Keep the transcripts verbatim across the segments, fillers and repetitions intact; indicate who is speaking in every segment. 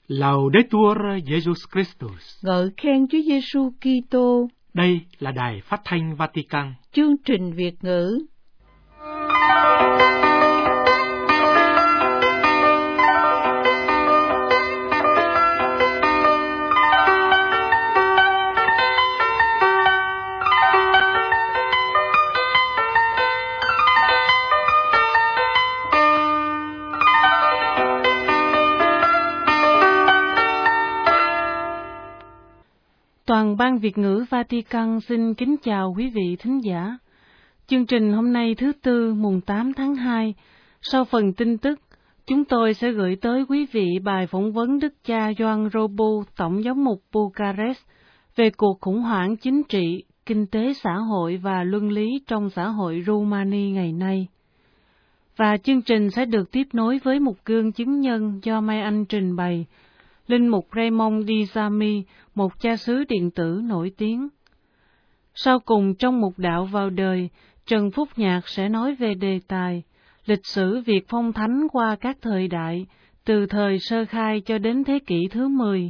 Speaker 1: Laudetur Jesus Christus.
Speaker 2: Ngợi khen Chúa Giêsu Kitô.
Speaker 1: Đây là Đài Phát thanh Vatican.
Speaker 2: Chương trình Việt ngữ. Toàn ban Việt ngữ Vatican xin kính chào quý vị thính giả. Chương trình hôm nay thứ Tư mùng tám tháng hai, sau phần tin tức, chúng tôi sẽ gửi tới quý vị bài phỏng vấn Đức cha Ioan Robu, Tổng giám mục Bucharest, về cuộc khủng hoảng chính trị, kinh tế xã hội và luân lý trong xã hội Rumani ngày nay. Và chương trình sẽ được tiếp nối với một gương chứng nhân do Mai Anh trình bày, Linh mục Raymond Dizami, một cha xứ điện tử nổi tiếng. Sau cùng trong mục đạo vào đời, Trần Phúc Nhạc sẽ nói về đề tài lịch sử việc phong thánh qua các thời đại, từ thời sơ khai cho đến thế kỷ thứ mười.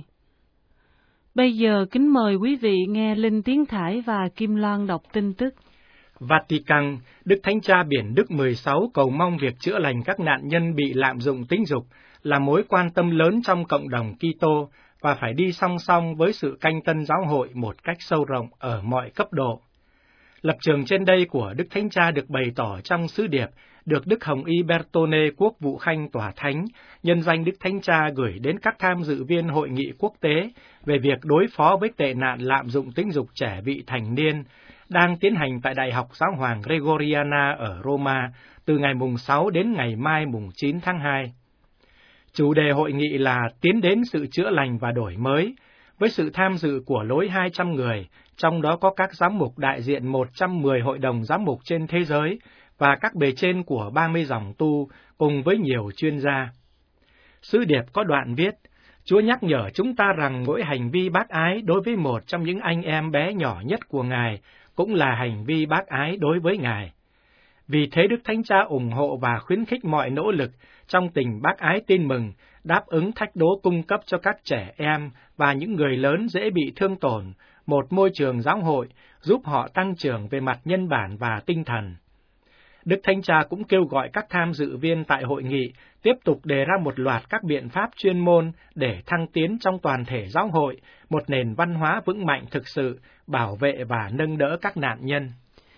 Speaker 2: Bây giờ kính mời quý vị nghe Linh Tiến Khải và Kim Loan đọc tin tức.
Speaker 1: Vatican, Đức Thánh Cha Biển Đức mười sáu cầu mong việc chữa lành các nạn nhân bị lạm dụng tính dục là mối quan tâm lớn trong cộng đồng Kitô và phải đi song song với sự canh tân giáo hội một cách sâu rộng ở mọi cấp độ. Lập trường trên đây của Đức Thánh Cha được bày tỏ trong sứ điệp được Đức Hồng Y Bertone Quốc vụ Khanh Tòa Thánh nhân danh Đức Thánh Cha gửi đến các tham dự viên hội nghị quốc tế về việc đối phó với tệ nạn lạm dụng tính dục trẻ vị thành niên đang tiến hành tại Đại học Giáo hoàng Gregoriana ở Roma từ ngày mùng sáu đến ngày mai mùng chín tháng hai. Chủ đề hội nghị là tiến đến sự chữa lành và đổi mới, với sự tham dự của lối hai trăm người, trong đó có các giám mục đại diện một trăm mười hội đồng giám mục trên thế giới và các bề trên của ba mươi dòng tu cùng với nhiều chuyên gia. Sứ điệp có đoạn viết, Chúa nhắc nhở chúng ta rằng mỗi hành vi bác ái đối với một trong những anh em bé nhỏ nhất của Ngài cũng là hành vi bác ái đối với Ngài. Vì thế Đức Thánh Cha ủng hộ và khuyến khích mọi nỗ lực trong tình bác ái tin mừng, đáp ứng thách đố cung cấp cho các trẻ em và những người lớn dễ bị thương tổn, một môi trường giáo hội giúp họ tăng trưởng về mặt nhân bản và tinh thần. Đức Thánh Cha cũng kêu gọi các tham dự viên tại hội nghị tiếp tục đề ra một loạt các biện pháp chuyên môn để thăng tiến trong toàn thể giáo hội, một nền văn hóa vững mạnh thực sự, bảo vệ và nâng đỡ các nạn nhân.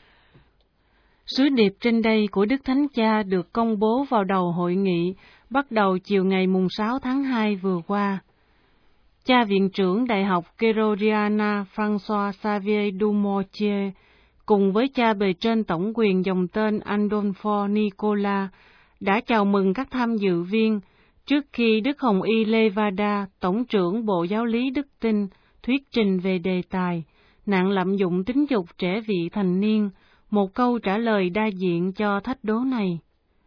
Speaker 2: Sứ điệp trên đây của Đức Thánh Cha được công bố vào đầu hội nghị, bắt đầu chiều ngày mùng sáu tháng hai vừa qua. Cha Viện trưởng Đại học Gregoriana François Xavier Dumortier cùng với cha bề trên tổng quyền dòng tên Adolfo Nicola đã chào mừng các tham dự viên trước khi Đức Hồng Y Levada, Tổng trưởng Bộ Giáo lý Đức Tin, thuyết trình về đề tài nạn lạm dụng tính dục trẻ vị thành niên, một câu trả lời đa diện cho thách đố này.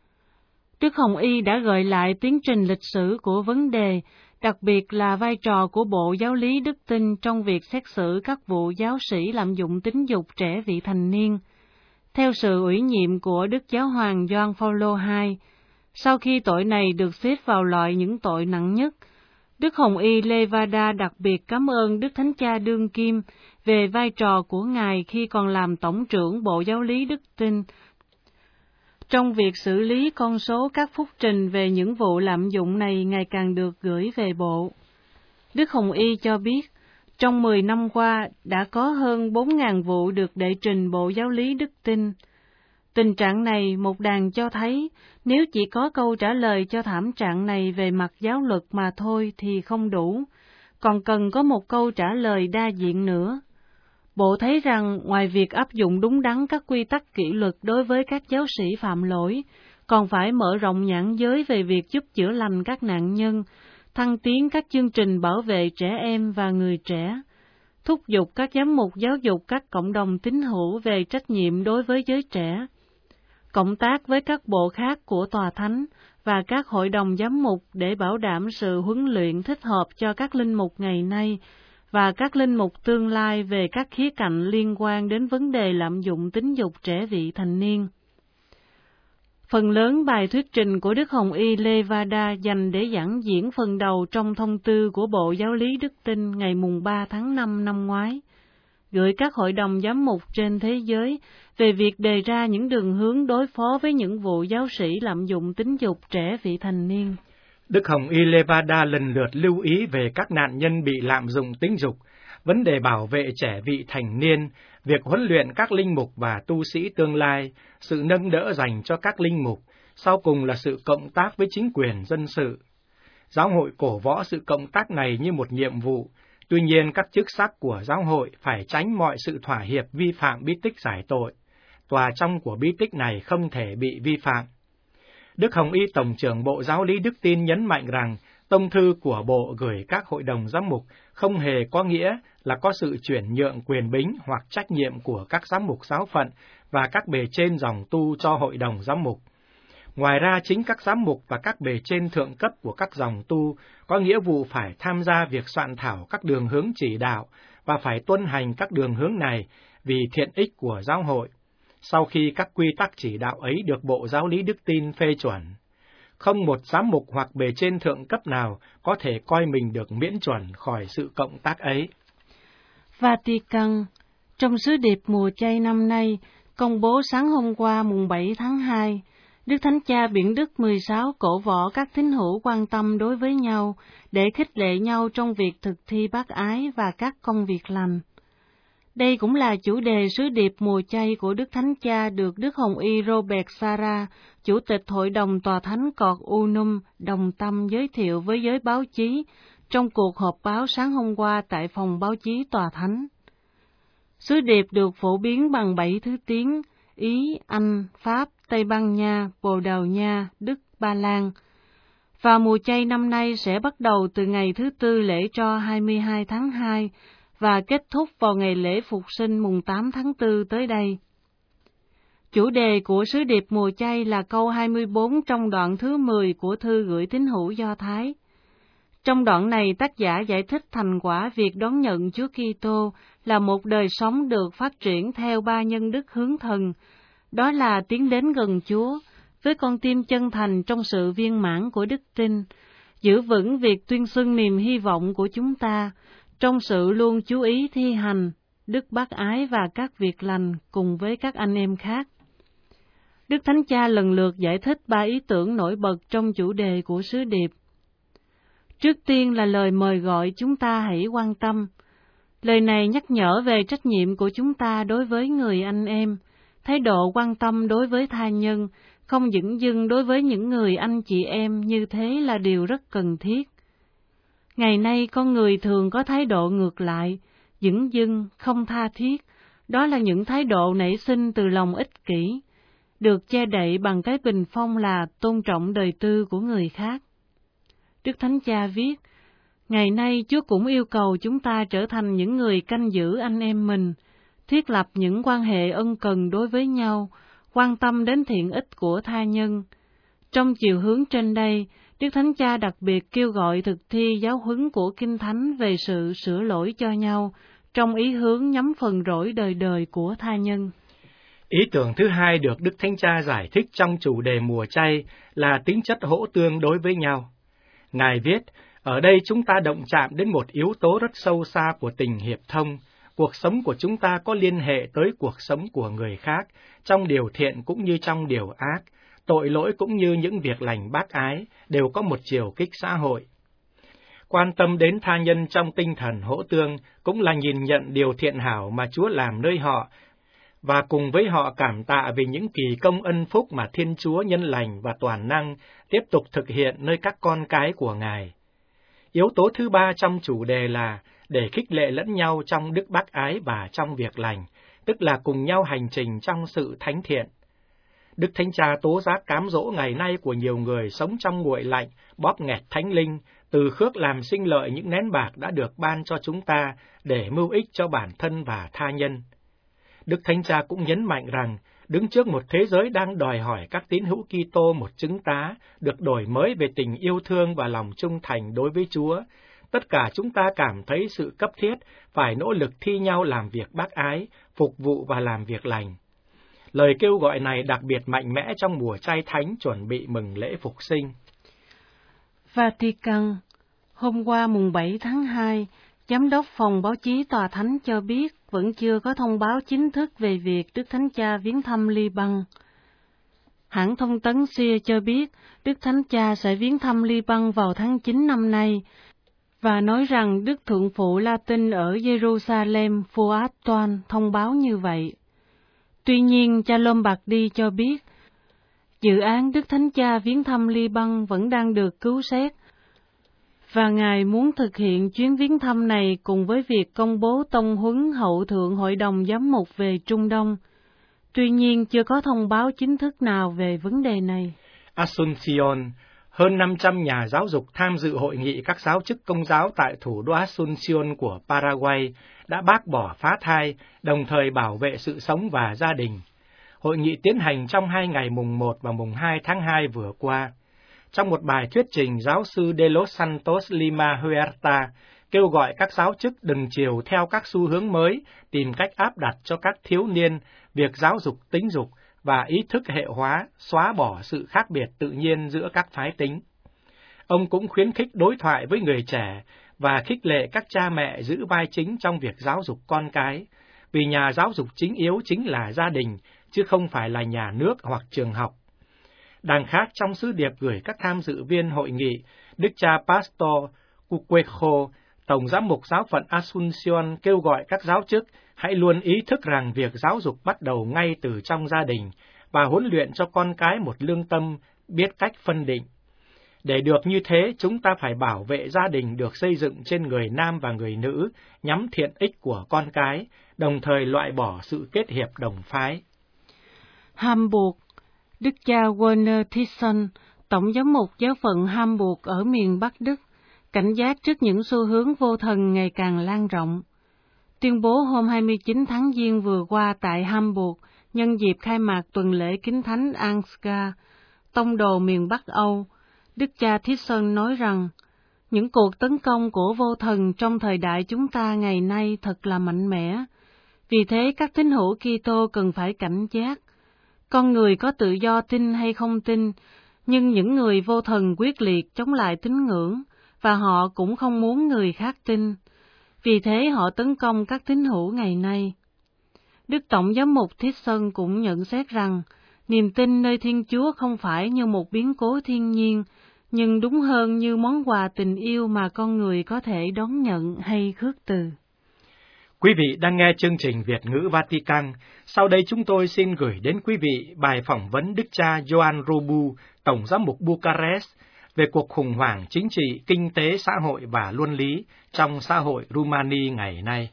Speaker 2: Đức Hồng Y đã gợi lại tiến trình lịch sử của vấn đề, đặc biệt là vai trò của Bộ Giáo lý Đức Tin trong việc xét xử các vụ giáo sĩ lạm dụng tính dục trẻ vị thành niên. Theo sự ủy nhiệm của Đức Giáo hoàng Gioan Phaolô đệ nhị, sau khi tội này được xếp vào loại những tội nặng nhất, Đức Hồng Y Levada đặc biệt cảm ơn Đức Thánh Cha đương kim về vai trò của Ngài khi còn làm Tổng trưởng Bộ Giáo lý Đức Tin trong việc xử lý con số các phúc trình về những vụ lạm dụng này ngày càng được gửi về Bộ. Đức Hồng Y cho biết, trong mười năm qua đã có hơn bốn nghìn vụ được đệ trình Bộ Giáo lý Đức Tin. Tình trạng này một đàn cho thấy, nếu chỉ có câu trả lời cho thảm trạng này về mặt giáo luật mà thôi thì không đủ, còn cần có một câu trả lời đa diện nữa. Bộ thấy rằng ngoài việc áp dụng đúng đắn các quy tắc kỷ luật đối với các giáo sĩ phạm lỗi, còn phải mở rộng nhãn giới về việc giúp chữa lành các nạn nhân, thăng tiến các chương trình bảo vệ trẻ em và người trẻ, thúc giục các giám mục giáo dục các cộng đồng tín hữu về trách nhiệm đối với giới trẻ, cộng tác với các bộ khác của Tòa Thánh và các hội đồng giám mục để bảo đảm sự huấn luyện thích hợp cho các linh mục ngày nay và các linh mục tương lai về các khía cạnh liên quan đến vấn đề lạm dụng tính dục trẻ vị thành niên. Phần lớn bài thuyết trình của Đức Hồng Y Levada dành để giảng diễn phần đầu trong thông tư của Bộ Giáo lý Đức Tin ngày mùng ba tháng năm năm ngoái, gửi các hội đồng giám mục trên thế giới về việc đề ra những đường hướng đối phó với những vụ giáo sĩ lạm dụng tính dục trẻ vị thành niên.
Speaker 1: Đức Hồng Y Levada lần lượt lưu ý về các nạn nhân bị lạm dụng tính dục, vấn đề bảo vệ trẻ vị thành niên, việc huấn luyện các linh mục và tu sĩ tương lai, sự nâng đỡ dành cho các linh mục, sau cùng là sự cộng tác với chính quyền dân sự. Giáo hội cổ võ sự cộng tác này như một nhiệm vụ, tuy nhiên các chức sắc của giáo hội phải tránh mọi sự thỏa hiệp vi phạm bí tích giải tội. Tòa trong của bí tích này không thể bị vi phạm. Đức Hồng Y Tổng trưởng Bộ Giáo lý Đức Tin nhấn mạnh rằng tông thư của Bộ gửi các hội đồng giám mục không hề có nghĩa là có sự chuyển nhượng quyền bính hoặc trách nhiệm của các giám mục giáo phận và các bề trên dòng tu cho hội đồng giám mục. Ngoài ra, chính các giám mục và các bề trên thượng cấp của các dòng tu có nghĩa vụ phải tham gia việc soạn thảo các đường hướng chỉ đạo và phải tuân hành các đường hướng này vì thiện ích của giáo hội, sau khi các quy tắc chỉ đạo ấy được Bộ Giáo lý Đức Tin phê chuẩn. Không một giám mục hoặc bề trên thượng cấp nào có thể coi mình được miễn chuẩn khỏi sự cộng tác ấy.
Speaker 2: Vatican, trong sứ điệp mùa chay năm nay, công bố sáng hôm qua mùng bảy tháng hai, Đức Thánh Cha Biển Đức mười sáu cổ võ các tín hữu quan tâm đối với nhau để khích lệ nhau trong việc thực thi bác ái và các công việc lành. Đây cũng là chủ đề sứ điệp mùa chay của Đức Thánh Cha được Đức Hồng Y Robert Sarah, Chủ tịch Hội đồng Tòa Thánh Cort Unum, đồng tâm giới thiệu với giới báo chí trong cuộc họp báo sáng hôm qua tại phòng báo chí Tòa Thánh. Sứ điệp được phổ biến bằng bảy thứ tiếng: Ý, Anh, Pháp, Tây Ban Nha, Bồ Đào Nha, Đức, Ba Lan. Và mùa chay năm nay sẽ bắt đầu từ ngày thứ Tư lễ tro hai mươi hai tháng hai và kết thúc vào ngày lễ Phục sinh mùng tám tháng tư tới đây. Chủ đề của sứ điệp mùa chay là câu hai mươi bốn trong đoạn thứ mười của thư gửi tín hữu Do Thái. Trong đoạn này, tác giả giải thích thành quả việc đón nhận Chúa Kitô là một đời sống được phát triển theo ba nhân đức hướng thần, đó là tiến đến gần Chúa, với con tim chân thành trong sự viên mãn của đức tin, giữ vững việc tuyên xưng niềm hy vọng của chúng ta, trong sự luôn chú ý thi hành đức bác ái và các việc lành cùng với các anh em khác. Đức Thánh Cha lần lượt giải thích ba ý tưởng nổi bật trong chủ đề của sứ điệp. Trước tiên là lời mời gọi chúng ta hãy quan tâm. Lời này nhắc nhở về trách nhiệm của chúng ta đối với người anh em, thái độ quan tâm đối với tha nhân, không dửng dưng đối với những người anh chị em như thế là điều rất cần thiết. Ngày nay con người thường có thái độ ngược lại, dửng dưng, không tha thiết, đó là những thái độ nảy sinh từ lòng ích kỷ, được che đậy bằng cái bình phong là tôn trọng đời tư của người khác. Đức Thánh Cha viết, ngày nay Chúa cũng yêu cầu chúng ta trở thành những người canh giữ anh em mình, thiết lập những quan hệ ân cần đối với nhau, quan tâm đến thiện ích của tha nhân. Trong chiều hướng trên đây, Đức Thánh Cha đặc biệt kêu gọi thực thi giáo huấn của Kinh Thánh về sự sửa lỗi cho nhau, trong ý hướng nhắm phần rỗi đời đời của tha nhân.
Speaker 1: Ý tưởng thứ hai được Đức Thánh Cha giải thích trong chủ đề mùa chay là tính chất hỗ tương đối với nhau. Ngài viết, ở đây chúng ta động chạm đến một yếu tố rất sâu xa của tình hiệp thông. Cuộc sống của chúng ta có liên hệ tới cuộc sống của người khác, trong điều thiện cũng như trong điều ác, tội lỗi cũng như những việc lành bác ái, đều có một chiều kích xã hội. Quan tâm đến tha nhân trong tinh thần hỗ tương cũng là nhìn nhận điều thiện hảo mà Chúa làm nơi họ, và cùng với họ cảm tạ vì những kỳ công ân phúc mà Thiên Chúa nhân lành và toàn năng tiếp tục thực hiện nơi các con cái của Ngài. Yếu tố thứ ba trong chủ đề là để khích lệ lẫn nhau trong đức bác ái và trong việc lành, tức là cùng nhau hành trình trong sự thánh thiện. Đức Thánh Cha tố giác cám dỗ ngày nay của nhiều người sống trong nguội lạnh, bóp nghẹt thánh linh, từ khước làm sinh lợi những nén bạc đã được ban cho chúng ta để mưu ích cho bản thân và tha nhân. Đức Thánh Cha cũng nhấn mạnh rằng, đứng trước một thế giới đang đòi hỏi các tín hữu Kitô một chứng tá, được đổi mới về tình yêu thương và lòng trung thành đối với Chúa, tất cả chúng ta cảm thấy sự cấp thiết phải nỗ lực thi nhau làm việc bác ái, phục vụ và làm việc lành. Lời kêu gọi này đặc biệt mạnh mẽ trong mùa chay thánh chuẩn bị mừng lễ Phục sinh.
Speaker 2: Vatican, hôm qua mùng bảy tháng hai, Giám đốc Phòng Báo chí Tòa Thánh cho biết vẫn chưa có thông báo chính thức về việc Đức Thánh Cha viếng thăm Liban. Hãng thông tấn xê i a cho biết Đức Thánh Cha sẽ viếng thăm Liban vào tháng chín năm nay, và nói rằng Đức Thượng phụ Latin ở Jerusalem Fuad Toan thông báo như vậy. Tuy nhiên, cha Lombardi cho biết, dự án Đức Thánh Cha viếng thăm Liban vẫn đang được cứu xét, và Ngài muốn thực hiện chuyến viếng thăm này cùng với việc công bố tông huấn hậu thượng Hội đồng Giám mục về Trung Đông. Tuy nhiên, chưa có thông báo chính thức nào về vấn đề này.
Speaker 1: Asuncion, hơn năm trăm nhà giáo dục tham dự hội nghị các giáo chức công giáo tại thủ đô Asuncion của Paraguay đã bác bỏ phá thai, đồng thời bảo vệ sự sống và gia đình. Hội nghị tiến hành trong hai ngày mùng một và mùng hai tháng hai vừa qua. Trong một bài thuyết trình, giáo sư De Los Santos Lima Huerta kêu gọi các giáo chức đừng chiều theo các xu hướng mới, tìm cách áp đặt cho các thiếu niên việc giáo dục tính dục và ý thức hệ hóa, xóa bỏ sự khác biệt tự nhiên giữa các phái tính. Ông cũng khuyến khích đối thoại với người trẻ và khích lệ các cha mẹ giữ vai chính trong việc giáo dục con cái, vì nhà giáo dục chính yếu chính là gia đình, chứ không phải là nhà nước hoặc trường học. Đằng khác, trong sứ điệp gửi các tham dự viên hội nghị, Đức cha Pastor Cuquejo, Tổng giám mục giáo phận Asuncion kêu gọi các giáo chức hãy luôn ý thức rằng việc giáo dục bắt đầu ngay từ trong gia đình và huấn luyện cho con cái một lương tâm biết cách phân định. Để được như thế, chúng ta phải bảo vệ gia đình được xây dựng trên người nam và người nữ, nhắm thiện ích của con cái, đồng thời loại bỏ sự kết hiệp đồng phái.
Speaker 2: Hamburg, Đức cha Werner Thyssen, Tổng giám mục giáo phận Hamburg ở miền Bắc Đức, cảnh giác trước những xu hướng vô thần ngày càng lan rộng. Tuyên bố hôm hai mươi chín tháng Giêng vừa qua tại Hamburg, nhân dịp khai mạc tuần lễ Kính Thánh Ansgar, tông đồ miền Bắc Âu, Đức cha Thyssen nói rằng, những cuộc tấn công của vô thần trong thời đại chúng ta ngày nay thật là mạnh mẽ. Vì thế các tín hữu Kitô cần phải cảnh giác. Con người có tự do tin hay không tin, nhưng những người vô thần quyết liệt chống lại tín ngưỡng, và họ cũng không muốn người khác tin. Vì thế họ tấn công các tín hữu ngày nay. Đức Tổng giám mục Thyssen cũng nhận xét rằng, niềm tin nơi Thiên Chúa không phải như một biến cố thiên nhiên, nhưng đúng hơn như món quà tình yêu mà con người có thể đón nhận hay khước từ.
Speaker 1: Quý vị đang nghe chương trình Việt ngữ Vatican. Sau đây chúng tôi xin gửi đến quý vị bài phỏng vấn Đức cha Ioan Robu, Tổng giám mục Bucharest, về cuộc khủng hoảng chính trị, kinh tế, xã hội và luân lý trong xã hội Rumani ngày nay.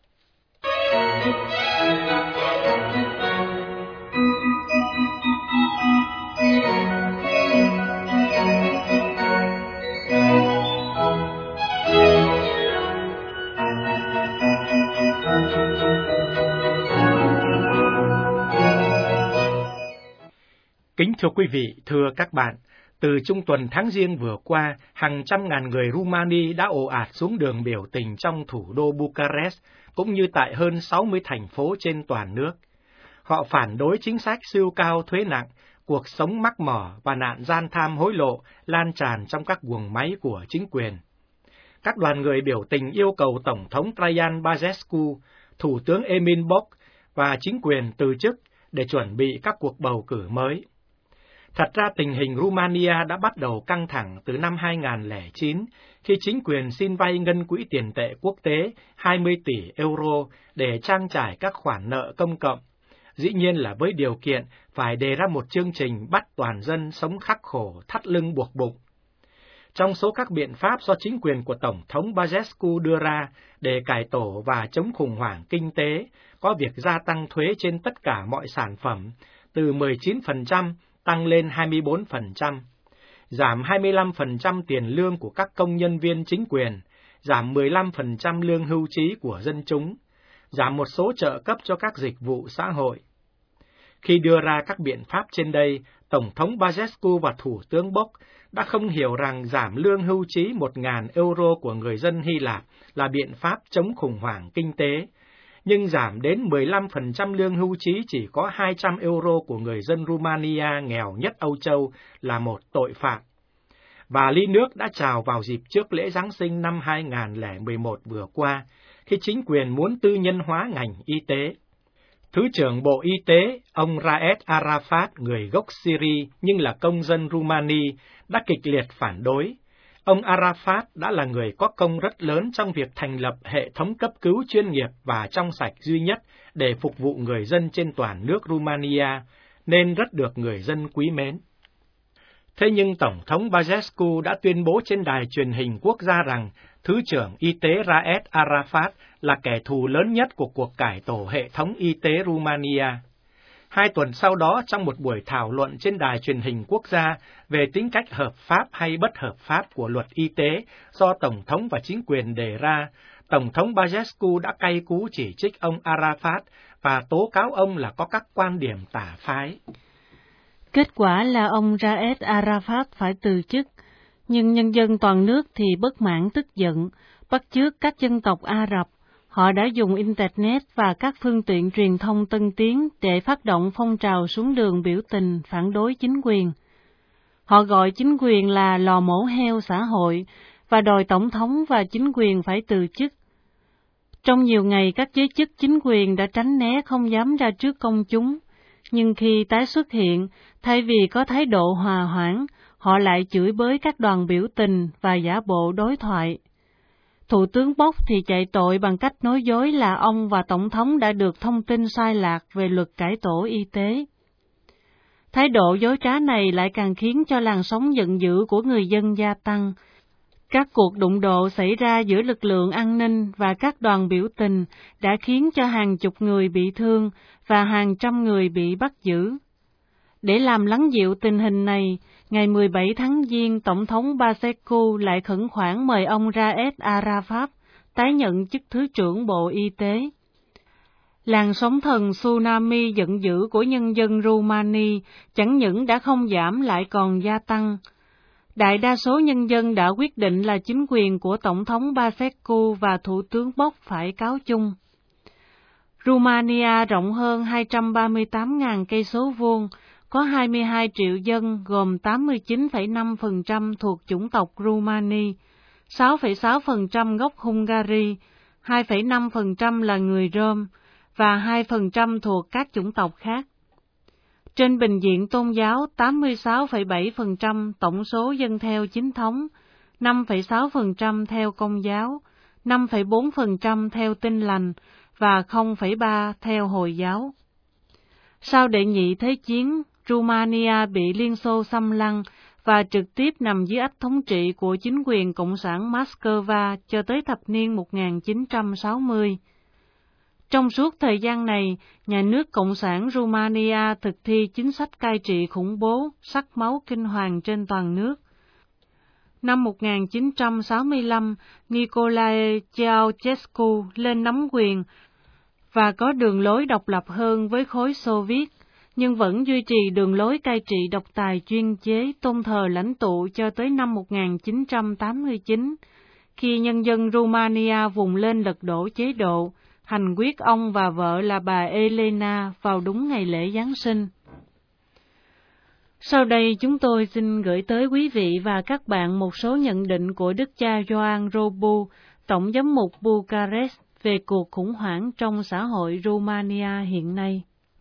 Speaker 1: Kính thưa quý vị, thưa các bạn, từ trung tuần tháng Giêng vừa qua, hàng trăm ngàn người Rumani đã ồ ạt xuống đường biểu tình trong thủ đô Bucharest, cũng như tại hơn sáu mươi thành phố trên toàn nước. Họ phản đối chính sách siêu cao thuế nặng, cuộc sống mắc mỏ và nạn gian tham hối lộ lan tràn trong các guồng máy của chính quyền. Các đoàn người biểu tình yêu cầu Tổng thống Traian Băsescu, Thủ tướng Emil Boc và chính quyền từ chức để chuẩn bị các cuộc bầu cử mới. Thật ra tình hình Rumania đã bắt đầu căng thẳng từ năm hai nghìn không trăm lẻ chín, khi chính quyền xin vay ngân quỹ tiền tệ quốc tế hai mươi tỷ euro để trang trải các khoản nợ công cộng, dĩ nhiên là với điều kiện phải đề ra một chương trình bắt toàn dân sống khắc khổ, thắt lưng buộc bụng. Trong số các biện pháp do chính quyền của Tổng thống Băsescu đưa ra để cải tổ và chống khủng hoảng kinh tế, có việc gia tăng thuế trên tất cả mọi sản phẩm, từ mười chín phần trăm tăng lên hai mươi bốn phần trăm, giảm hai mươi lăm phần trăm tiền lương của các công nhân viên chính quyền, giảm mười lăm phần trăm lương hưu trí của dân chúng, giảm một số trợ cấp cho các dịch vụ xã hội. Khi đưa ra các biện pháp trên đây, Tổng thống Băsescu và Thủ tướng Boc đã không hiểu rằng giảm lương hưu trí một nghìn euro của người dân Hy Lạp là biện pháp chống khủng hoảng kinh tế, nhưng giảm đến mười lăm phần trăm lương hưu trí chỉ có hai trăm euro của người dân Romania nghèo nhất Âu Châu là một tội phạm. Và ly nước đã trào vào dịp trước lễ Giáng sinh năm hai nghìn không trăm mười một vừa qua, khi chính quyền muốn tư nhân hóa ngành y tế. Thứ trưởng Bộ Y tế, ông Raed Arafat, người gốc Syria nhưng là công dân Rumani, đã kịch liệt phản đối. Ông Arafat đã là người có công rất lớn trong việc thành lập hệ thống cấp cứu chuyên nghiệp và trong sạch duy nhất để phục vụ người dân trên toàn nước Rumania, nên rất được người dân quý mến. Thế nhưng Tổng thống Băsescu đã tuyên bố trên đài truyền hình quốc gia rằng Thứ trưởng Y tế Raed Arafat là kẻ thù lớn nhất của cuộc cải tổ hệ thống y tế Rumania. Hai tuần sau đó, trong một buổi thảo luận trên đài truyền hình quốc gia về tính cách hợp pháp hay bất hợp pháp của luật y tế do Tổng thống và chính quyền đề ra, Tổng thống Băsescu đã cay cú chỉ trích ông Arafat và tố cáo ông là có các quan điểm tà phái.
Speaker 2: Kết quả là ông Raed Arafat phải từ chức, nhưng nhân dân toàn nước thì bất mãn tức giận, bắt chước các dân tộc Ả Rập. Họ đã dùng Internet và các phương tiện truyền thông tân tiến để phát động phong trào xuống đường biểu tình phản đối chính quyền. Họ gọi chính quyền là lò mổ heo xã hội và đòi tổng thống và chính quyền phải từ chức. Trong nhiều ngày, các giới chức chính quyền đã tránh né không dám ra trước công chúng, nhưng khi tái xuất hiện, thay vì có thái độ hòa hoãn, họ lại chửi bới các đoàn biểu tình và giả bộ đối thoại. Thủ tướng Bóc thì chạy tội bằng cách nói dối là ông và Tổng thống đã được thông tin sai lạc về luật cải tổ y tế. Thái độ dối trá này lại càng khiến cho làn sóng giận dữ của người dân gia tăng. Các cuộc đụng độ xảy ra giữa lực lượng an ninh và các đoàn biểu tình đã khiến cho hàng chục người bị thương và hàng trăm người bị bắt giữ. Để làm lắng dịu tình hình này, ngày mười bảy tháng Giêng, Tổng thống Băsescu lại khẩn khoản mời ông Raed Arafat tái nhận chức Thứ trưởng Bộ Y tế. Làn sóng thần tsunami giận dữ của nhân dân Rumani chẳng những đã không giảm lại còn gia tăng. Đại đa số nhân dân đã quyết định là chính quyền của Tổng thống Băsescu và Thủ tướng Bóc phải cáo chung. Rumania rộng hơn hai trăm ba mươi tám nghìn cây số vuông, có hai mươi hai triệu dân gồm tám mươi chín phẩy năm phần trăm thuộc chủng tộc Rumani, sáu phẩy sáu phần trăm gốc Hungary, hai phẩy năm phần trăm là người Rôm và hai phần trăm thuộc các chủng tộc khác. Trên bình diện tôn giáo, tám mươi sáu phẩy bảy phần trăm tổng số dân theo chính thống, năm phẩy sáu phần trăm theo Công giáo, năm phẩy bốn phần trăm theo Tin lành và không phẩy ba phần trăm theo Hồi giáo. Sau Đệ nhị Thế chiến, Rumania bị Liên Xô xâm lăng và trực tiếp nằm dưới ách thống trị của chính quyền Cộng sản Moscow cho tới thập niên một nghìn chín trăm sáu mươi. Trong suốt thời gian này, nhà nước Cộng sản Rumania thực thi chính sách cai trị khủng bố, sắc máu kinh hoàng trên toàn nước. Năm một nghìn chín trăm sáu mươi lăm, Nicolae Ceausescu lên nắm quyền và có đường lối độc lập hơn với khối Xô Viết, nhưng vẫn duy trì đường lối cai trị độc tài chuyên chế tôn thờ lãnh tụ cho tới năm một nghìn chín trăm tám mươi chín, khi nhân dân Rumania vùng lên lật đổ chế độ, hành quyết ông và vợ là bà Elena vào đúng ngày lễ Giáng sinh. Sau đây chúng tôi xin gửi tới quý vị và các bạn một số nhận định của Đức cha Ioan Robu, Tổng giám mục Bucharest về cuộc khủng hoảng trong xã hội Rumania hiện nay.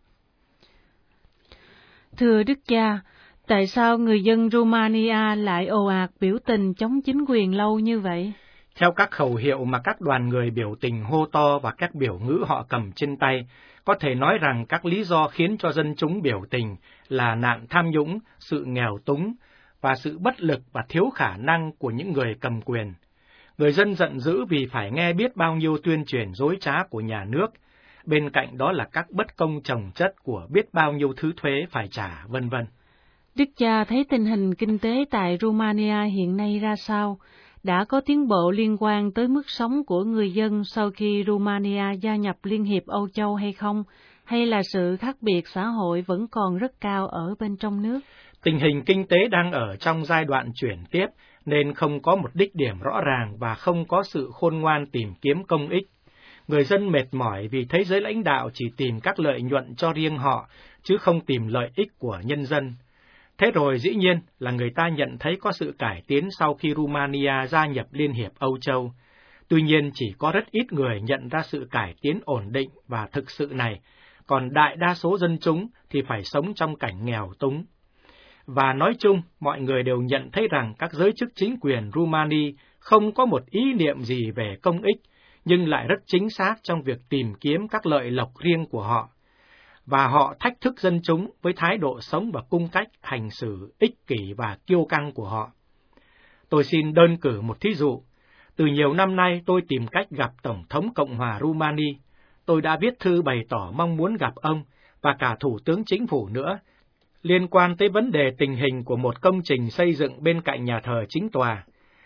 Speaker 2: Thưa Đức cha, tại sao người dân Rumania lại ồ ạt biểu tình chống chính quyền lâu như vậy?
Speaker 1: Theo các khẩu hiệu mà các đoàn người biểu tình hô to và các biểu ngữ họ cầm trên tay, có thể nói rằng các lý do khiến cho dân chúng biểu tình là nạn tham nhũng, sự nghèo túng và sự bất lực và thiếu khả năng của những người cầm quyền. Người dân giận dữ vì phải nghe biết bao nhiêu tuyên truyền dối trá của nhà nước, bên cạnh đó là các bất công chồng chất của biết bao nhiêu thứ thuế phải trả, vân vân.
Speaker 2: Đức cha thấy tình hình kinh tế tại Rumania hiện nay ra sao? Đã có tiến bộ liên quan tới mức sống của người dân sau khi Rumania gia nhập Liên hiệp Âu Châu hay không? Hay là sự khác biệt xã hội vẫn còn rất cao ở bên trong nước?
Speaker 1: Tình hình kinh tế đang ở trong giai đoạn chuyển tiếp, nên không có một đích điểm rõ ràng và không có sự khôn ngoan tìm kiếm công ích. Người dân mệt mỏi vì thấy giới lãnh đạo chỉ tìm các lợi nhuận cho riêng họ, chứ không tìm lợi ích của nhân dân. Thế rồi dĩ nhiên là người ta nhận thấy có sự cải tiến sau khi Romania gia nhập Liên hiệp Âu Châu. Tuy nhiên chỉ có rất ít người nhận ra sự cải tiến ổn định và thực sự này, còn đại đa số dân chúng thì phải sống trong cảnh nghèo túng. Và nói chung, mọi người đều nhận thấy rằng các giới chức chính quyền Rumani không có một ý niệm gì về công ích, nhưng lại rất chính xác trong việc tìm kiếm các lợi lộc riêng của họ. Và họ thách thức dân chúng với thái độ sống và cung cách hành xử ích kỷ và kiêu căng của họ. Tôi xin đơn cử một thí dụ. Từ nhiều năm nay tôi tìm cách gặp Tổng thống Cộng hòa Rumani. Tôi đã viết thư bày tỏ mong muốn gặp ông và cả Thủ tướng Chính phủ nữa, liên quan tới vấn đề tình hình của một công trình xây dựng bên cạnh nhà thờ chính tòa.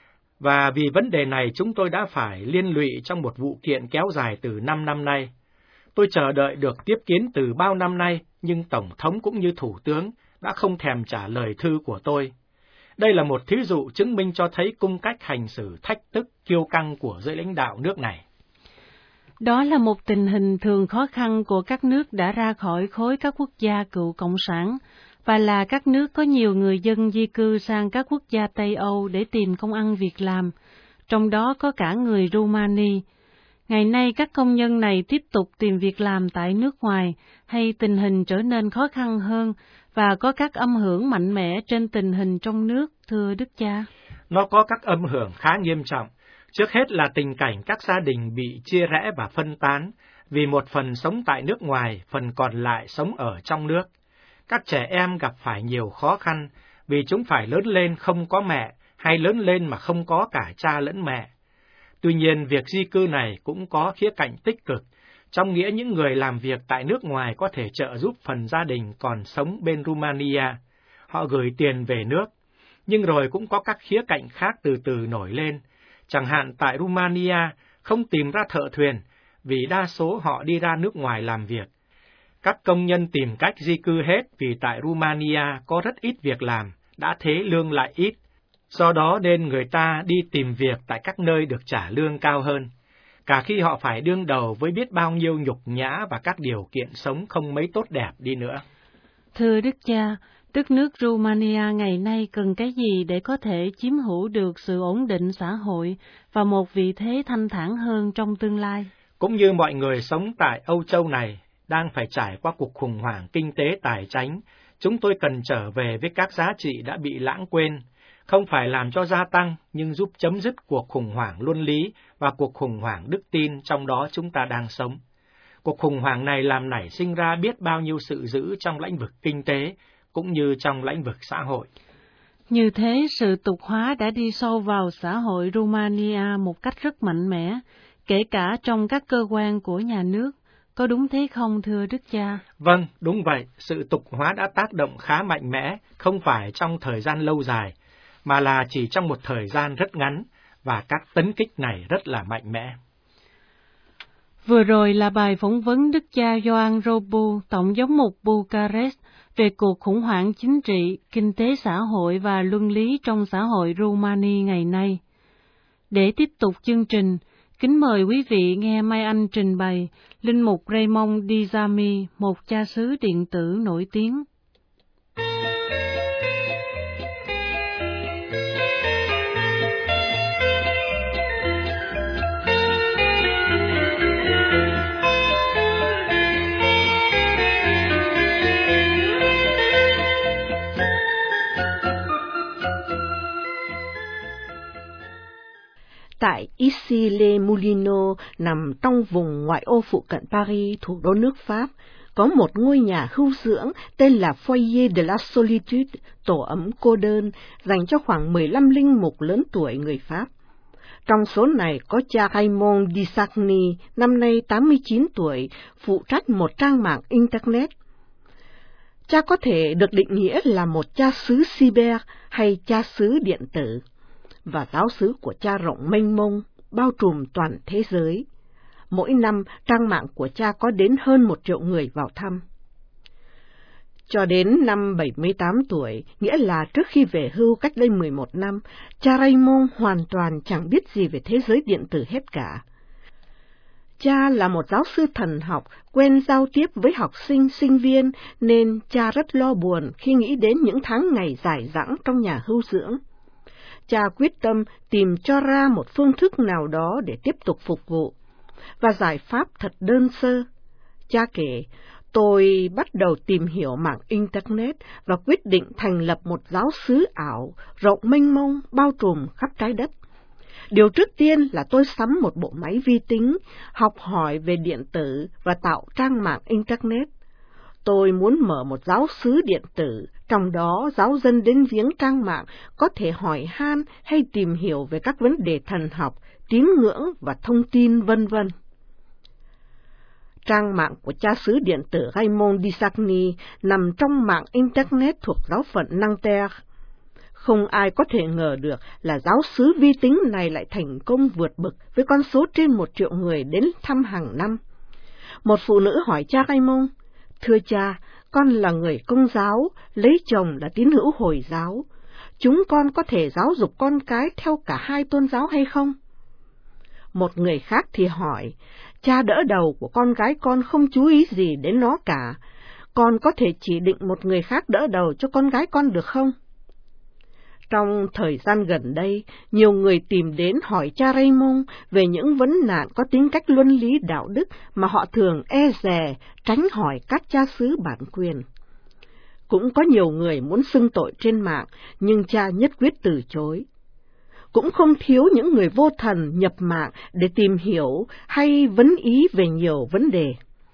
Speaker 1: Và vì vấn đề này chúng tôi đã phải liên lụy trong một vụ kiện kéo dài từ năm năm nay. Tôi chờ đợi được tiếp kiến từ bao năm nay, nhưng Tổng thống cũng như Thủ tướng đã không thèm trả lời thư của tôi. Đây là một thí dụ chứng minh cho thấy cung cách hành xử thách thức kiêu căng của giới lãnh đạo nước này.
Speaker 2: Đó là một tình hình thường khó khăn của các nước đã ra khỏi khối các quốc gia cựu Cộng sản, và là các nước có nhiều người dân di cư sang các quốc gia Tây Âu để tìm công ăn việc làm, trong đó có cả người Rumani. Ngày nay các công nhân này tiếp tục tìm việc làm tại nước ngoài, hay tình hình trở nên khó khăn hơn, và có các âm hưởng mạnh mẽ trên tình hình trong nước, thưa Đức Cha?
Speaker 1: Nó có các âm hưởng khá nghiêm trọng. Trước hết là tình cảnh các gia đình bị chia rẽ và phân tán, vì một phần sống tại nước ngoài, phần còn lại sống ở trong nước. Các trẻ em gặp phải nhiều khó khăn, vì chúng phải lớn lên không có mẹ, hay lớn lên mà không có cả cha lẫn mẹ. Tuy nhiên, việc di cư này cũng có khía cạnh tích cực, trong nghĩa những người làm việc tại nước ngoài có thể trợ giúp phần gia đình còn sống bên Rumania. Họ gửi tiền về nước, nhưng rồi cũng có các khía cạnh khác từ từ nổi lên. Chẳng hạn tại Rumania không tìm ra thợ thuyền, vì đa số họ đi ra nước ngoài làm việc. Các công nhân tìm cách di cư hết vì tại Rumania có rất ít việc làm, đã thế lương lại ít. Do đó nên người ta đi tìm việc tại các nơi được trả lương cao hơn, cả khi họ phải đương đầu với biết bao nhiêu nhục nhã và các điều kiện sống không mấy tốt đẹp đi nữa.
Speaker 2: Thưa Đức Cha, đất nước Rumania ngày nay cần cái gì để có thể chiếm hữu được sự ổn định xã hội và một vị thế thanh thản hơn trong tương lai?
Speaker 1: Cũng như mọi người sống tại Âu Châu này đang phải trải qua cuộc khủng hoảng kinh tế tài chánh, chúng tôi cần trở về với các giá trị đã bị lãng quên, không phải làm cho gia tăng, nhưng giúp chấm dứt cuộc khủng hoảng luân lý và cuộc khủng hoảng đức tin trong đó chúng ta đang sống. Cuộc khủng hoảng này làm nảy sinh ra biết bao nhiêu sự dữ trong lĩnh vực kinh tế, cũng như trong lĩnh vực xã hội.
Speaker 2: Như thế, sự tục hóa đã đi sâu vào xã hội Rumania một cách rất mạnh mẽ, kể cả trong các cơ quan của nhà nước. Có đúng thế không, thưa Đức Cha?
Speaker 1: Vâng, đúng vậy. Sự tục hóa đã tác động khá mạnh mẽ, không phải trong thời gian lâu dài, mà là chỉ trong một thời gian rất ngắn, và các tấn kích này rất là mạnh mẽ.
Speaker 2: Vừa rồi là bài phỏng vấn Đức Cha Ioan Robu, Tổng giám mục Bucharest, về cuộc khủng hoảng chính trị, kinh tế xã hội và luân lý trong xã hội Rumani ngày nay. Để tiếp tục chương trình, kính mời quý vị nghe Mai Anh trình bày Linh mục Raymond Dizami, một cha xứ điện tử nổi tiếng.
Speaker 3: Tại Issy-les-Moulineaux, nằm trong vùng ngoại ô phụ cận Paris, thủ đô nước Pháp, có một ngôi nhà hưu dưỡng tên là Foyer de la Solitude, tổ ấm cô đơn, dành cho khoảng mười lăm linh mục lớn tuổi người Pháp. Trong số này có cha Raymond Dizagny, năm nay tám mươi chín tuổi, phụ trách một trang mạng Internet. Cha có thể được định nghĩa là một cha xứ cyber hay cha xứ điện tử, và giáo xứ của cha rộng mênh mông, bao trùm toàn thế giới. Mỗi năm, trang mạng của cha có đến hơn một triệu người vào thăm. Cho đến năm bảy mươi tám tuổi, nghĩa là trước khi về hưu cách đây mười một năm, cha Raymond hoàn toàn chẳng biết gì về thế giới điện tử hết cả. Cha là một giáo sư thần học, quen giao tiếp với học sinh, sinh viên, nên cha rất lo buồn khi nghĩ đến những tháng ngày dài dẳng trong nhà hưu dưỡng. Cha quyết tâm tìm cho ra một phương thức nào đó để tiếp tục phục vụ, và giải pháp thật đơn sơ. Cha kể, tôi bắt đầu tìm hiểu mạng Internet và quyết định thành lập một giáo xứ ảo, rộng mênh mông, bao trùm khắp trái đất. Điều trước tiên là tôi sắm một bộ máy vi tính, học hỏi về điện tử và tạo trang mạng Internet. Tôi muốn mở một giáo xứ điện tử, trong đó giáo dân đến viếng trang mạng có thể hỏi han hay tìm hiểu về các vấn đề thần học, tín ngưỡng và thông tin vân vân. Trang mạng của cha xứ điện tử Raymond Disagny nằm trong mạng Internet thuộc giáo phận Nanterre. Không ai có thể ngờ được là giáo xứ vi tính này lại thành công vượt bậc với con số trên một triệu người đến thăm hàng năm. Một phụ nữ hỏi cha Raymond, thưa cha, con là người Công giáo, lấy chồng là tín hữu Hồi giáo. Chúng con có thể giáo dục con cái theo cả hai tôn giáo hay không? Một người khác thì hỏi, cha đỡ đầu của con gái con không chú ý gì đến nó cả. Con có thể chỉ định một người khác đỡ đầu cho con gái con được không? Trong thời gian gần đây, nhiều người tìm đến hỏi cha Raymond về những vấn nạn có tính cách luân lý đạo đức mà họ thường e dè, tránh hỏi các cha xứ bản quyền. Cũng có nhiều người muốn xưng tội trên mạng, nhưng cha nhất quyết từ chối. Cũng không thiếu những người vô thần nhập mạng để tìm hiểu hay vấn ý về nhiều vấn đề.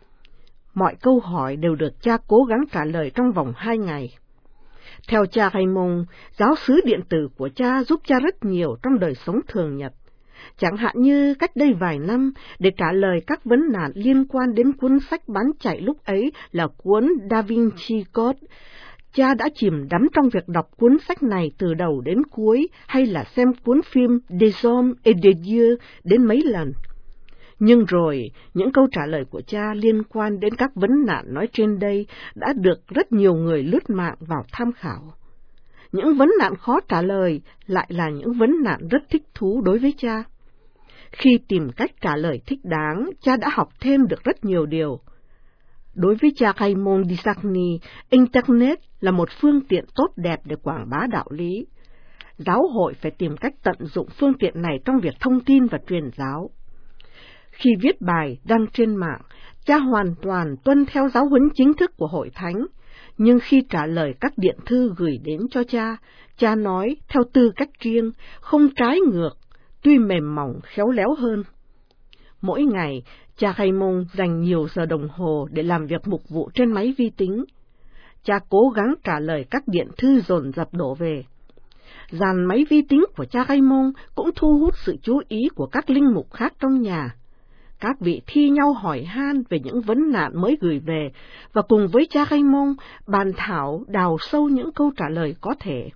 Speaker 3: Mọi câu hỏi đều được cha cố gắng trả lời trong vòng hai ngày. Theo cha Raymond, giáo xứ điện tử của cha giúp cha rất nhiều trong đời sống thường nhật. Chẳng hạn như cách đây vài năm, để trả lời các vấn nạn liên quan đến cuốn sách bán chạy lúc ấy là cuốn Da Vinci Code, cha đã chìm đắm trong việc đọc cuốn sách này từ đầu đến cuối, hay là xem cuốn phim Des Hommes et des Dieux đến mấy lần. Nhưng rồi, những câu trả lời của cha liên quan đến các vấn nạn nói trên đây đã được rất nhiều người lướt mạng vào tham khảo. Những vấn nạn khó trả lời lại là những vấn nạn rất thích thú đối với cha. Khi tìm cách trả lời thích đáng, cha đã học thêm được rất nhiều điều. Đối với cha Raymond Disagny, Internet là một phương tiện tốt đẹp để quảng bá đạo lý. Giáo hội phải tìm cách tận dụng phương tiện này trong việc thông tin và truyền giáo. Khi viết bài đăng trên mạng, cha hoàn toàn tuân theo giáo huấn chính thức của Hội Thánh, nhưng khi trả lời các điện thư gửi đến cho cha, cha nói theo tư cách riêng, không trái ngược, tuy mềm mỏng khéo léo hơn. Mỗi ngày, cha Raymond dành nhiều giờ đồng hồ để làm việc mục vụ trên máy vi tính. Cha cố gắng trả lời các điện thư dồn dập đổ về. Dàn máy vi tính của cha Raymond cũng thu hút sự chú ý của các linh mục khác trong nhà. Các vị thi nhau hỏi han về những vấn nạn mới gửi về, và cùng với cha Raymond bàn thảo đào sâu những câu trả lời có thể.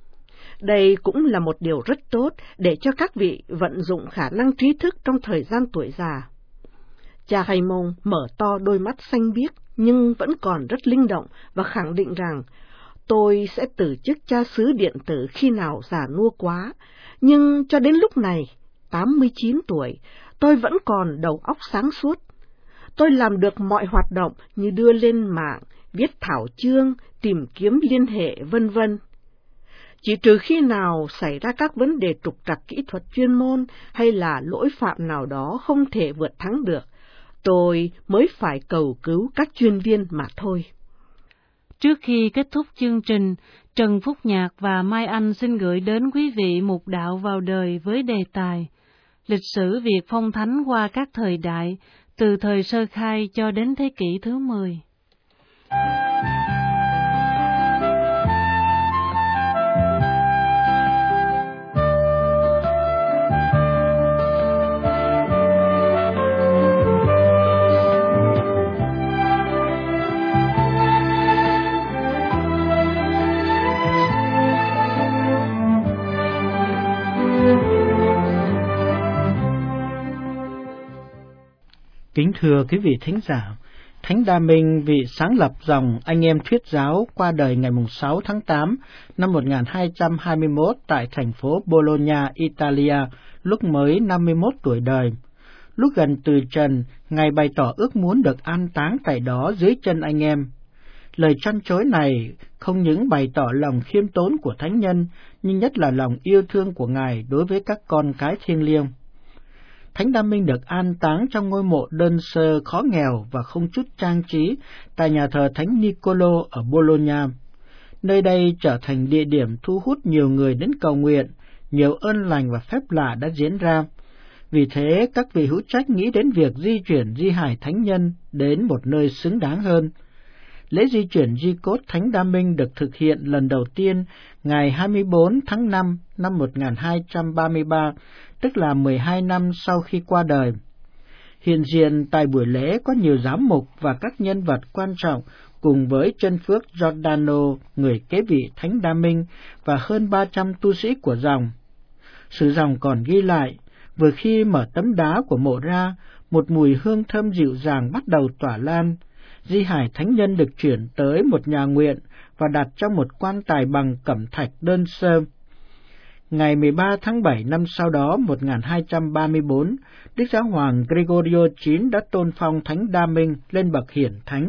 Speaker 3: Đây cũng là một điều rất tốt để cho các vị vận dụng khả năng trí thức trong thời gian tuổi già. Cha Raymond mở to đôi mắt xanh biếc nhưng vẫn còn rất linh động và khẳng định rằng, tôi sẽ từ chức cha xứ điện tử khi nào già nua quá, nhưng cho đến lúc này, tám mươi chín tuổi, tôi vẫn còn đầu óc sáng suốt. Tôi làm được mọi hoạt động như đưa lên mạng, viết thảo chương, tìm kiếm liên hệ, vân vân. Chỉ trừ khi nào xảy ra các vấn đề trục trặc kỹ thuật chuyên môn hay là lỗi phạm nào đó không thể vượt thắng được, tôi mới phải cầu cứu các chuyên viên mà thôi.
Speaker 2: Trước khi kết thúc chương trình, Trần Phúc Nhạc và Mai Anh xin gửi đến quý vị mục đạo vào đời với đề tài lịch sử việc phong thánh qua các thời đại, từ thời sơ khai cho đến thế kỷ thứ mười.
Speaker 1: Kính thưa quý vị thính giả, Thánh Đa Minh, vị sáng lập dòng Anh em Thuyết giáo, qua đời ngày sáu tháng tám năm một nghìn hai trăm hai mươi mốt tại thành phố Bologna, Italia, lúc mới năm mươi mốt tuổi đời.
Speaker 4: Lúc gần từ trần, Ngài bày tỏ ước muốn được an táng tại đó dưới chân anh em. Lời trăn trối này không những bày tỏ lòng khiêm tốn của thánh nhân, nhưng nhất là lòng yêu thương của Ngài đối với các con cái thiêng liêng. Thánh Đa Minh được an táng trong ngôi mộ đơn sơ khó nghèo và không chút trang trí tại nhà thờ Thánh Niccolò ở Bologna. Nơi đây trở thành địa điểm thu hút nhiều người đến cầu nguyện, nhiều ơn lành và phép lạ đã diễn ra. Vì thế, các vị hữu trách nghĩ đến việc di chuyển di hài thánh nhân đến một nơi xứng đáng hơn. Lễ di chuyển di cốt Thánh Đa Minh được thực hiện lần đầu tiên ngày hai mươi bốn tháng năm năm một nghìn hai trăm ba mươi ba, tức là mười hai năm sau khi qua đời. Hiện diện tại buổi lễ có nhiều giám mục và các nhân vật quan trọng cùng với chân phước Giordano, người kế vị Thánh Đa Minh, và hơn ba trăm tu sĩ của dòng. Sử dòng còn ghi lại, vừa khi mở tấm đá của mộ ra, một mùi hương thơm dịu dàng bắt đầu tỏa lan. Di hài thánh nhân được chuyển tới một nhà nguyện và đặt trong một quan tài bằng cẩm thạch đơn sơ. Ngày mười ba tháng bảy năm sau đó, một nghìn hai trăm ba mươi bốn, Đức Giáo hoàng Gregorio đệ chín đã tôn phong Thánh Đa Minh lên bậc hiển thánh.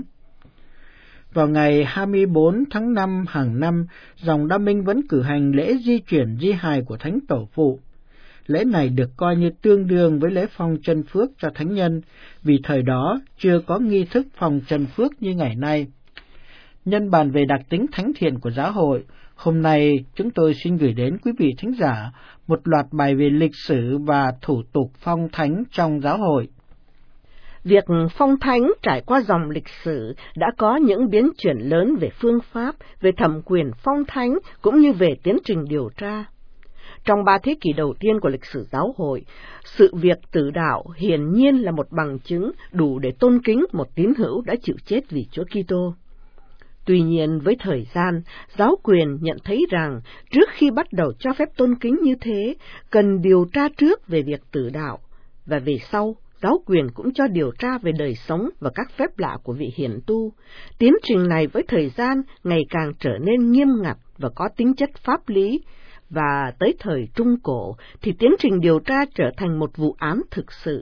Speaker 4: Vào ngày hai mươi bốn tháng năm hàng năm, dòng Đa Minh vẫn cử hành lễ di chuyển di hài của Thánh Tổ phụ. Lễ này được coi như tương đương với lễ phong chân phước cho thánh nhân, vì thời đó chưa có nghi thức phong chân phước như ngày nay. Nhân bàn về đặc tính thánh thiện của giáo hội, hôm nay chúng tôi xin gửi đến quý vị thính giả một loạt bài về lịch sử và thủ tục phong thánh trong giáo hội.
Speaker 3: Việc phong thánh trải qua dòng lịch sử đã có những biến chuyển lớn về phương pháp, về thẩm quyền phong thánh cũng như về tiến trình điều tra. Trong ba thế kỷ đầu tiên của lịch sử giáo hội, sự việc tử đạo hiển nhiên là một bằng chứng đủ để tôn kính một tín hữu đã chịu chết vì Chúa Kitô. Tuy nhiên, với thời gian, giáo quyền nhận thấy rằng trước khi bắt đầu cho phép tôn kính như thế, cần điều tra trước về việc tử đạo, và về sau, giáo quyền cũng cho điều tra về đời sống và các phép lạ của vị hiển tu. Tiến trình này với thời gian ngày càng trở nên nghiêm ngặt và có tính chất pháp lý, và tới thời Trung Cổ thì tiến trình điều tra trở thành một vụ án thực sự.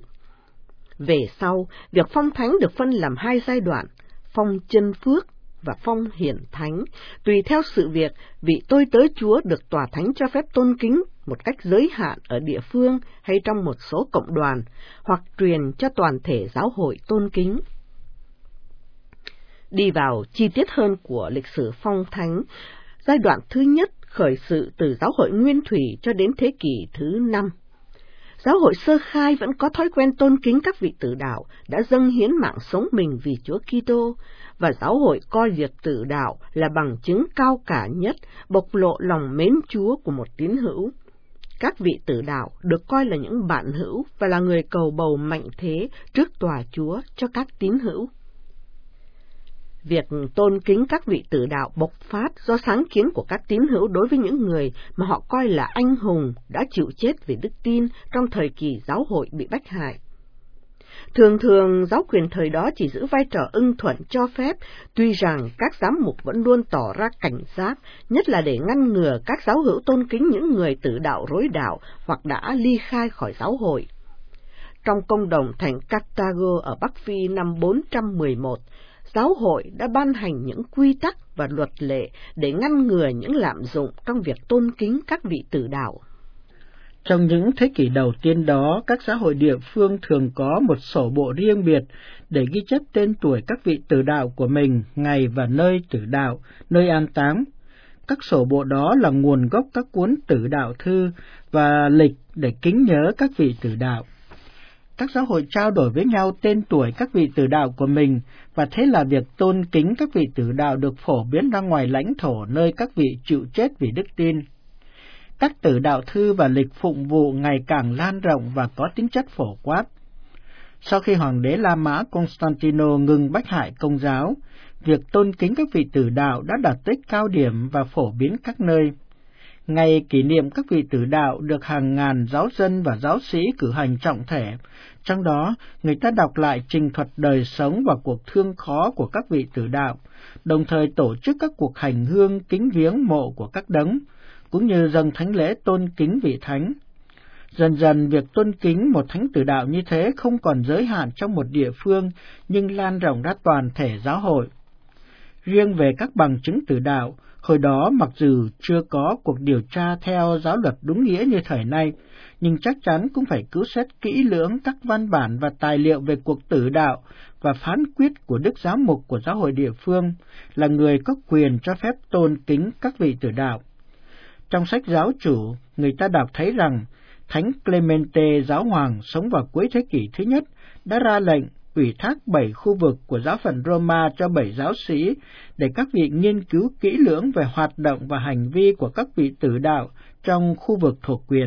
Speaker 3: Về sau, việc phong thánh được phân làm hai giai đoạn, phong chân phước và phong hiển thánh, tùy theo sự việc vị tôi tớ Chúa được tòa thánh cho phép tôn kính một cách giới hạn ở địa phương hay trong một số cộng đoàn, hoặc truyền cho toàn thể giáo hội tôn kính. Đi vào chi tiết hơn của lịch sử phong thánh, giai đoạn thứ nhất khởi sự từ giáo hội Nguyên Thủy cho đến thế kỷ thứ năm. Giáo hội sơ khai vẫn có thói quen tôn kính các vị tử đạo đã dâng hiến mạng sống mình vì Chúa Kitô, và giáo hội coi việc tử đạo là bằng chứng cao cả nhất bộc lộ lòng mến Chúa của một tín hữu. Các vị tử đạo được coi là những bạn hữu và là người cầu bầu mạnh thế trước tòa Chúa cho các tín hữu. Việc tôn kính các vị tử đạo bộc phát do sáng kiến của các tín hữu đối với những người mà họ coi là anh hùng đã chịu chết vì đức tin trong thời kỳ giáo hội bị bách hại. Thường thường, giáo quyền thời đó chỉ giữ vai trò ưng thuận cho phép, tuy rằng các giám mục vẫn luôn tỏ ra cảnh giác, nhất là để ngăn ngừa các giáo hữu tôn kính những người tử đạo rối đạo hoặc đã ly khai khỏi giáo hội. Trong công đồng thành Carthago ở Bắc Phi năm bốn trăm mười một, giáo hội đã ban hành những quy tắc và luật lệ để ngăn ngừa những lạm dụng trong việc tôn kính các vị tử đạo.
Speaker 4: Trong những thế kỷ đầu tiên đó, các xã hội địa phương thường có một sổ bộ riêng biệt để ghi chép tên tuổi các vị tử đạo của mình, ngày và nơi tử đạo, nơi an táng. Các sổ bộ đó là nguồn gốc các cuốn tử đạo thư và lịch để kính nhớ các vị tử đạo. Các giáo hội trao đổi với nhau tên tuổi các vị tử đạo của mình, và thế là việc tôn kính các vị tử đạo được phổ biến ra ngoài lãnh thổ nơi các vị chịu chết vì đức tin. Các tử đạo thư và lịch phụng vụ ngày càng lan rộng và có tính chất phổ quát. Sau khi hoàng đế La Mã Constantino ngừng bách hại Công giáo, việc tôn kính các vị tử đạo đã đạt tới cao điểm và phổ biến các nơi. Ngày kỷ niệm các vị tử đạo được hàng ngàn giáo dân và giáo sĩ cử hành trọng thể, trong đó người ta đọc lại trình thuật đời sống và cuộc thương khó của các vị tử đạo, đồng thời tổ chức các cuộc hành hương kính viếng mộ của các đấng, cũng như dâng thánh lễ tôn kính vị thánh. Dần dần việc tôn kính một thánh tử đạo như thế không còn giới hạn trong một địa phương, nhưng lan rộng ra toàn thể giáo hội. Riêng về các bằng chứng tử đạo, hồi đó mặc dù chưa có cuộc điều tra theo giáo luật đúng nghĩa như thời nay, nhưng chắc chắn cũng phải cứu xét kỹ lưỡng các văn bản và tài liệu về cuộc tử đạo và phán quyết của đức giám mục của giáo hội địa phương, là người có quyền cho phép tôn kính các vị tử đạo. Trong sách giáo chủ, người ta đọc thấy rằng Thánh Clemente giáo hoàng sống vào cuối thế kỷ thứ nhất đã ra lệnh ủy thác bảy khu vực của giáo phận Roma cho bảy giáo sĩ để các vị nghiên cứu kỹ lưỡng về hoạt động và hành vi của các vị tử đạo trong khu vực thuộc quyền.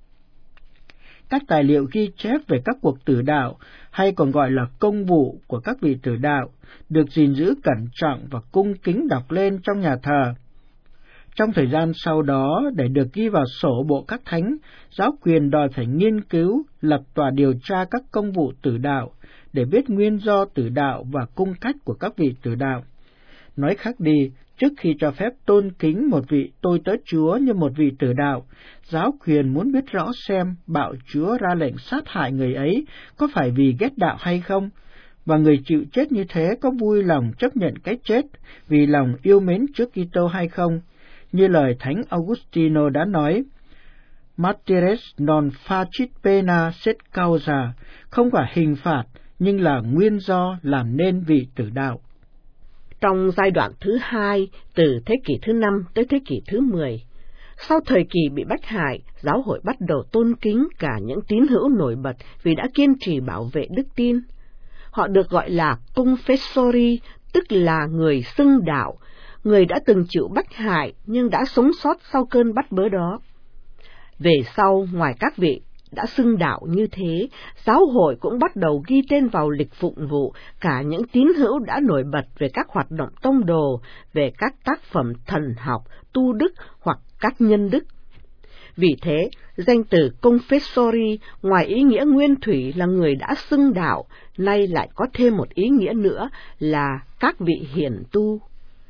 Speaker 4: Các tài liệu ghi chép về các cuộc tử đạo, hay còn gọi là công vụ của các vị tử đạo, được gìn giữ cẩn trọng và cung kính đọc lên trong nhà thờ. Trong thời gian sau đó, để được ghi vào sổ bộ các thánh, giáo quyền đòi phải nghiên cứu, lập tòa điều tra các công vụ tử đạo, để biết nguyên do tử đạo và cung cách của các vị tử đạo. Nói khác đi, trước khi cho phép tôn kính một vị tôi tớ Chúa như một vị tử đạo, giáo quyền muốn biết rõ xem bạo Chúa ra lệnh sát hại người ấy có phải vì ghét đạo hay không, và người chịu chết như thế có vui lòng chấp nhận cái chết vì lòng yêu mến Chúa Kitô hay không, như lời Thánh Augustino đã nói: Martires non facit pena sed causa, không phải hình phạt nhưng là nguyên do làm nên vị tử đạo.
Speaker 3: Trong giai đoạn thứ hai, từ thế kỷ thứ năm tới thế kỷ thứ mười, sau thời kỳ bị bách hại, giáo hội bắt đầu tôn kính cả những tín hữu nổi bật vì đã kiên trì bảo vệ đức tin. Họ được gọi là confessori, tức là người xưng đạo, người đã từng chịu bách hại nhưng đã sống sót sau cơn bắt bớ đó. Về sau, ngoài các vị đã xưng đạo như thế, giáo hội cũng bắt đầu ghi tên vào lịch phụng vụ cả những tín hữu đã nổi bật về các hoạt động tông đồ, về các tác phẩm thần học, tu đức hoặc các nhân đức. Vì thế, danh từ confessori ngoài ý nghĩa nguyên thủy là người đã xưng đạo, nay lại có thêm một ý nghĩa nữa là các vị hiền tu.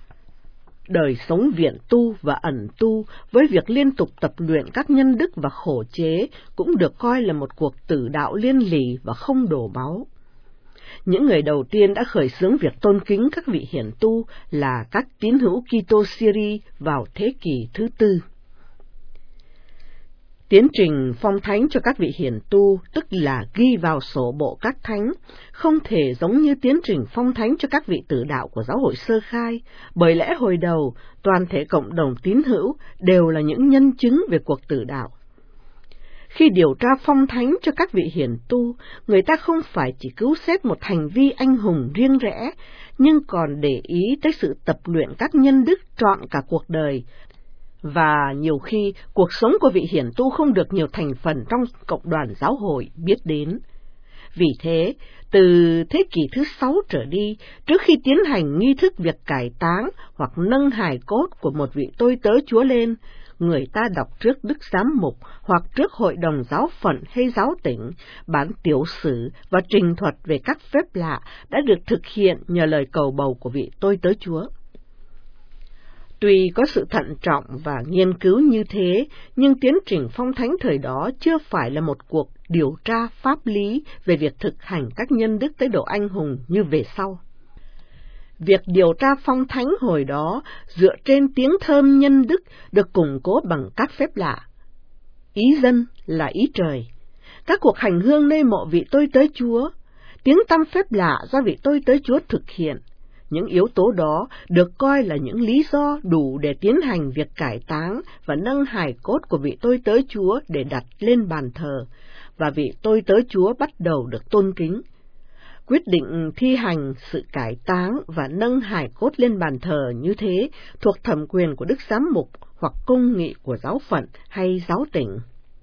Speaker 3: Đời sống viện tu và ẩn tu với việc liên tục tập luyện các nhân đức và khổ chế cũng được coi là một cuộc tử đạo liên lỉ và không đổ máu. Những người đầu tiên đã khởi xướng việc tôn kính các vị hiền tu là các tín hữu Kitô Syri vào thế kỷ thứ tư. Tiến trình phong thánh cho các vị hiền tu, tức là ghi vào sổ bộ các thánh, không thể giống như tiến trình phong thánh cho các vị tử đạo của giáo hội sơ khai, bởi lẽ hồi đầu, toàn thể cộng đồng tín hữu đều là những nhân chứng về cuộc tử đạo. Khi điều tra phong thánh cho các vị hiền tu, người ta không phải chỉ cứu xét một hành vi anh hùng riêng rẽ, nhưng còn để ý tới sự tập luyện các nhân đức trọn cả cuộc đời. Và nhiều khi, cuộc sống của vị hiền tu không được nhiều thành phần trong cộng đoàn giáo hội biết đến. Vì thế, từ thế kỷ thứ sáu trở đi, trước khi tiến hành nghi thức việc cải táng hoặc nâng hài cốt của một vị tôi tớ Chúa lên, người ta đọc trước đức giám mục hoặc trước hội đồng giáo phận hay giáo tỉnh bản tiểu sử và trình thuật về các phép lạ đã được thực hiện nhờ lời cầu bầu của vị tôi tớ Chúa. Tuy có sự thận trọng và nghiên cứu như thế, nhưng tiến trình phong thánh thời đó chưa phải là một cuộc điều tra pháp lý về việc thực hành các nhân đức tới độ anh hùng như về sau. Việc điều tra phong thánh hồi đó dựa trên tiếng thơm nhân đức được củng cố bằng các phép lạ. Ý dân là ý trời. Các cuộc hành hương nơi mộ vị tôi tớ Chúa, tiếng tăm phép lạ do vị tôi tớ Chúa thực hiện. Những yếu tố đó được coi là những lý do đủ để tiến hành việc cải táng và nâng hài cốt của vị tôi tớ Chúa để đặt lên bàn thờ, và vị tôi tớ Chúa bắt đầu được tôn kính. Quyết định thi hành sự cải táng và nâng hài cốt lên bàn thờ như thế thuộc thẩm quyền của đức giám mục hoặc công nghị của giáo phận hay giáo tỉnh.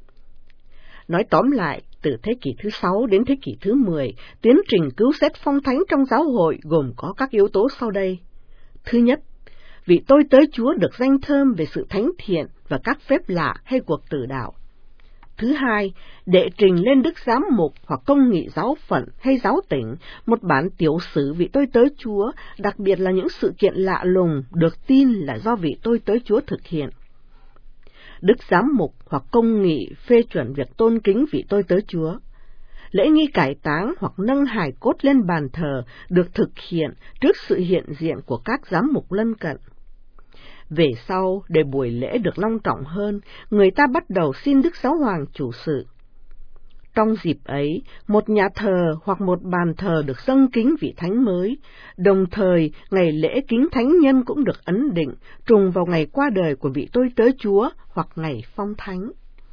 Speaker 3: Nói tóm lại, từ thế kỷ thứ sáu đến thế kỷ thứ mười, tiến trình cứu xét phong thánh trong giáo hội gồm có các yếu tố sau đây. Thứ nhất, vị tôi tớ Chúa được danh thơm về sự thánh thiện và các phép lạ hay cuộc tử đạo. Thứ hai, đệ trình lên đức giám mục hoặc công nghị giáo phận hay giáo tỉnh một bản tiểu sử vị tôi tớ Chúa, đặc biệt là những sự kiện lạ lùng được tin là do vị tôi tớ Chúa thực hiện. Đức giám mục hoặc công nghị phê chuẩn việc tôn kính vị tôi tớ Chúa. Lễ nghi cải táng hoặc nâng hài cốt lên bàn thờ được thực hiện trước sự hiện diện của các giám mục lân cận. Về sau, để buổi lễ được long trọng hơn, người ta bắt đầu xin Đức Giáo Hoàng chủ sự. Trong dịp ấy, một nhà thờ hoặc một bàn thờ được dâng kính vị thánh mới, đồng thời ngày lễ kính thánh nhân cũng được ấn định, trùng vào ngày qua đời của vị tôi tớ Chúa hoặc ngày phong thánh.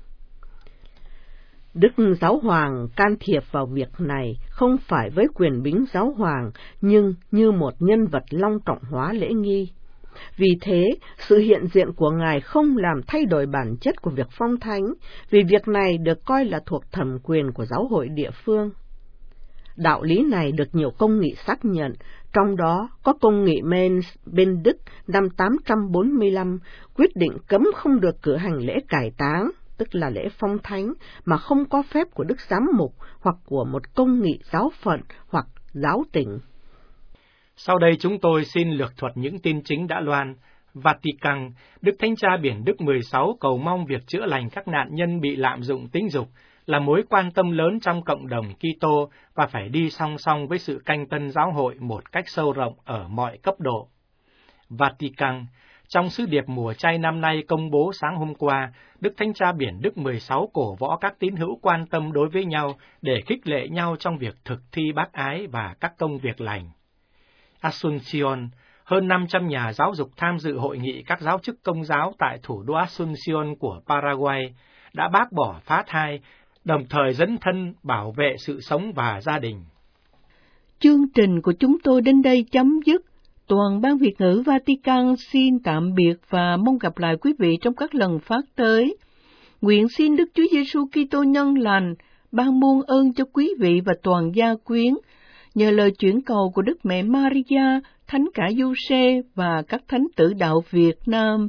Speaker 3: Đức Giáo Hoàng can thiệp vào việc này không phải với quyền bính Giáo Hoàng, nhưng như một nhân vật long trọng hóa lễ nghi. Vì thế, sự hiện diện của Ngài không làm thay đổi bản chất của việc phong thánh, vì việc này được coi là thuộc thẩm quyền của giáo hội địa phương. Đạo lý này được nhiều công nghị xác nhận, trong đó có công nghị Mainz bên Đức năm tám trăm bốn mươi lăm quyết định cấm không được cử hành lễ cải táng, tức là lễ phong thánh, mà không có phép của Đức Giám mục hoặc của một công nghị giáo phận hoặc giáo tỉnh.
Speaker 1: Sau đây chúng tôi xin lược thuật những tin chính đã loan. Vatican, Đức Thánh Cha Biển Đức mười sáu cầu mong việc chữa lành các nạn nhân bị lạm dụng tính dục là mối quan tâm lớn trong cộng đồng Kitô và phải đi song song với sự canh tân giáo hội một cách sâu rộng ở mọi cấp độ. Vatican, trong sứ điệp mùa chay năm nay công bố sáng hôm qua, Đức Thánh Cha Biển Đức mười sáu cổ võ các tín hữu quan tâm đối với nhau để khích lệ nhau trong việc thực thi bác ái và các công việc lành. Asuncion, hơn năm trăm nhà giáo dục tham dự hội nghị các giáo chức công giáo tại thủ đô Asuncion của Paraguay đã bác bỏ phá thai, đồng thời dấn thân bảo vệ sự sống và gia đình.
Speaker 5: Chương trình của chúng tôi đến đây chấm dứt. Toàn ban Việt ngữ Vatican xin tạm biệt và mong gặp lại quý vị trong các lần phát tới. Nguyện xin Đức Chúa Giêsu Kitô nhân lành ban muôn ơn cho quý vị và toàn gia quyến, nhờ lời chuyển cầu của Đức Mẹ Maria, Thánh cả Giuse và các thánh tử đạo Việt Nam.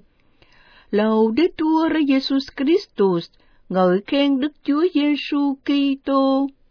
Speaker 5: Laudetur Jesus Christus, ngợi khen Đức Chúa Giêsu Kitô.